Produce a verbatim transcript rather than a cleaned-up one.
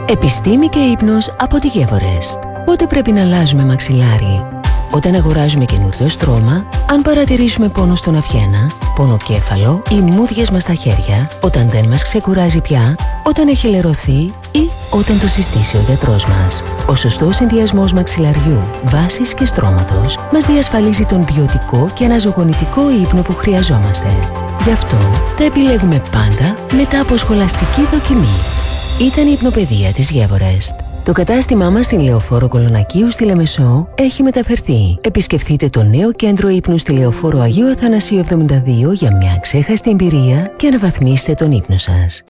Επιστήμη και ύπνος από τη Γεύορεστ. Πότε πρέπει να αλλάζουμε μαξιλάρι? Όταν αγοράζουμε καινούριο στρώμα, αν παρατηρήσουμε πόνο στον αυγένα, πονοκέφαλο ή μούδιες μας στα χέρια, όταν δεν μας ξεκουράζει πια, όταν έχει λερωθεί ή όταν το συστήσει ο γιατρός μας. Ο σωστός συνδυασμός μαξιλαριού, βάσης και στρώματος μας διασφαλίζει τον ποιοτικό και αναζωογονητικό ύπνο που χρειαζόμαστε. Γι' αυτό τα επιλέγουμε πάντα μετά από σχολαστική δοκιμή. Ήταν η υπνοπαιδεία της Γεύορεστ. Το κατάστημά μας στην Λεωφόρο Κολονακίου στη Λεμεσό έχει μεταφερθεί. Επισκεφτείτε το νέο κέντρο ύπνου στη Λεωφόρο Αγίου Αθανασίου εβδομήντα δύο για μια ξέχαστη εμπειρία και αναβαθμίστε τον ύπνο σας.